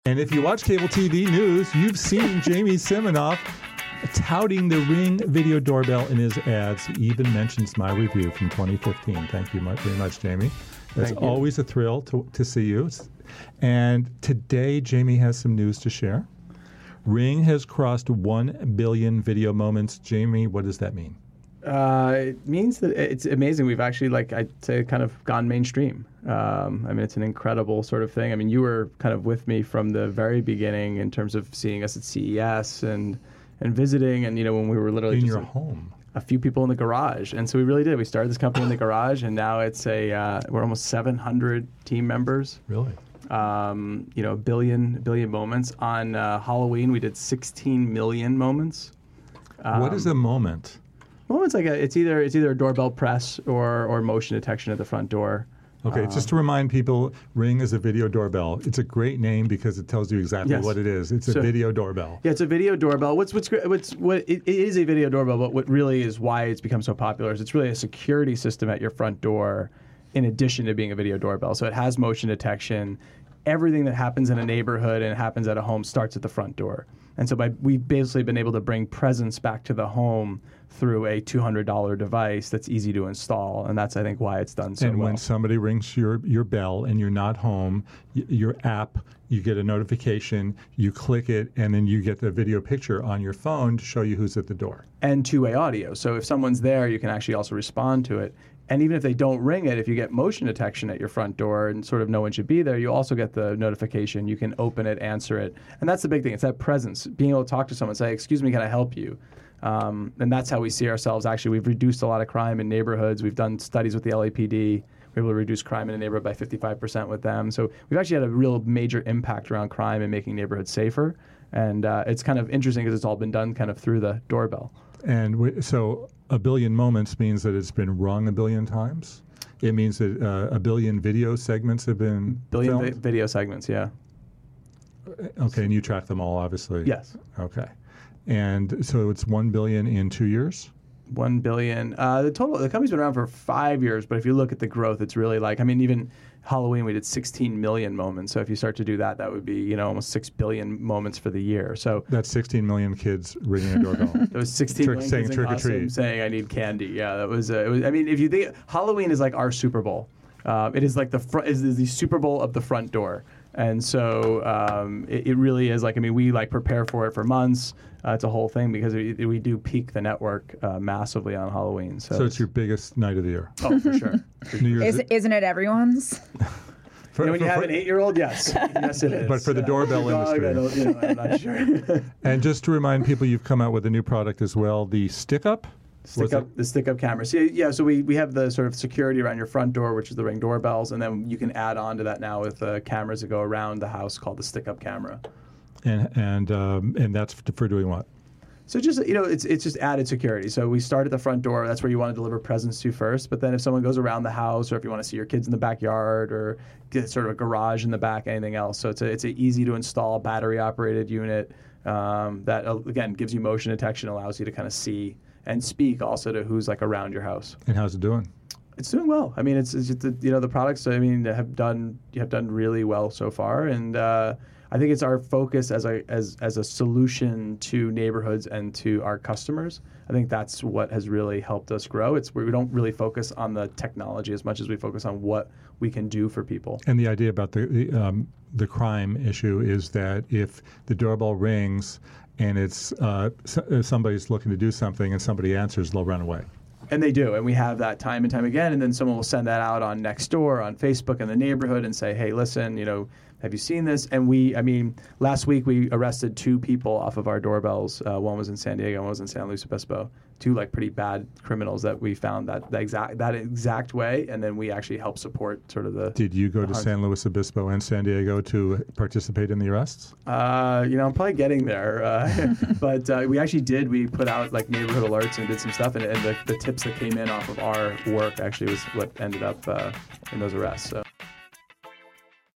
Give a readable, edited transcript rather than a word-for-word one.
And if you watch cable TV news, you've seen Jamie Siminoff touting the Ring video doorbell in his ads. He even mentions my review from 2015. Thank you very much, Jamie. It's always a thrill to see you. And today, Jamie has some news to share. Ring has crossed 1 billion video moments. Jamie, what does that mean? It means that it's amazing. We've actually, I'd say, kind of gone mainstream. It's an incredible sort of thing. You were kind of with me from the very beginning in terms of seeing us at CES and visiting, and when we were literally in just your home, a few people in the garage. And so we really did. We started this company in the garage, and now it's we're almost 700 team members. Really? A billion moments. On Halloween, we did 16 million moments. What is a moment? Moment's it's either a doorbell press or motion detection at the front door. Okay, just to remind people, Ring is a video doorbell. It's a great name because it tells you exactly what it is. It's a video doorbell. Yeah, it's a video doorbell. It is a video doorbell, but what really is why it's become so popular is it's really a security system at your front door in addition to being a video doorbell. So it has motion detection. Everything that happens in a neighborhood and happens at a home starts at the front door. And so we've basically been able to bring presence back to the home through a $200 device that's easy to install, and that's, I think, why it's done so well. And when somebody rings your bell and you're not home, your app, you get a notification, you click it, and then you get the video picture on your phone to show you who's at the door. And two-way audio. So if someone's there, you can actually also respond to it. And even if they don't ring it, if you get motion detection at your front door and sort of no one should be there, you also get the notification. You can open it, answer it. And that's the big thing. It's that presence, being able to talk to someone, say, excuse me, can I help you? And that's how we see ourselves. Actually, we've reduced a lot of crime in neighborhoods. We've done studies with the LAPD. We're able to reduce crime in a neighborhood by 55% with them. So we've actually had a real major impact around crime and making neighborhoods safer. And it's kind of interesting because it's all been done kind of through the doorbell. And so a billion moments means that it's been rung a billion times? It means that a billion video segments have been filmed? Video segments, yeah. Okay, and you track them all, obviously? Yes. Okay. And so it's 1 billion in 2 years? 1 billion. The company's been around for 5 years, but if you look at the growth, it's really even Halloween, we did 16 million moments. So if you start to do that, that would be, almost 6 billion moments for the year. So that's 16 million kids ringing a doorbell. There was 16 million saying kids trick or in treat, saying I need candy. Yeah, that was. If you think Halloween is like our Super Bowl, it is like is the Super Bowl of the front door. And so it really is we prepare for it for months. It's a whole thing because we do peak the network massively on Halloween. So it's your biggest night of the year. Oh, for sure. Isn't it everyone's? When you have an 8-year-old, yes. Yes, it is. But for the doorbell industry. I'm not sure. And just to remind people, you've come out with a new product as well, the Stick-Up? The stick-up cameras. Yeah, so we have the sort of security around your front door, which is the Ring doorbells, and then you can add on to that now with cameras that go around the house called the stick-up camera. And that's for doing what? So just it's just added security. So we start at the front door. That's where you want to deliver presents to first. But then if someone goes around the house, or if you want to see your kids in the backyard, or get sort of a garage in the back, anything else. So it's an easy to install battery operated unit that again gives you motion detection, allows you to kind of see and speak also to who's around your house. And how's it doing? It's doing well. It's just the products have done really well so far, and I think it's our focus as a solution to neighborhoods and to our customers. I think that's what has really helped us grow. It's where we don't really focus on the technology as much as we focus on what we can do for people. And the idea about the crime issue is that if the doorbell rings and it's somebody's looking to do something and somebody answers, they'll run away. And they do, and we have that time and time again, and then someone will send that out on Nextdoor, on Facebook in the neighborhood and say, hey, listen, have you seen this? And last week we arrested 2 people off of our doorbells. One was in San Diego, one was in San Luis Obispo. 2 pretty bad criminals that we found that exact way, and then we actually helped support sort of the. Did you go to San Luis Obispo and San Diego to participate in the arrests? I'm probably getting there, but we actually did. We put out neighborhood alerts and did some stuff, and the tips that came in off of our work actually was what ended up in those arrests. So.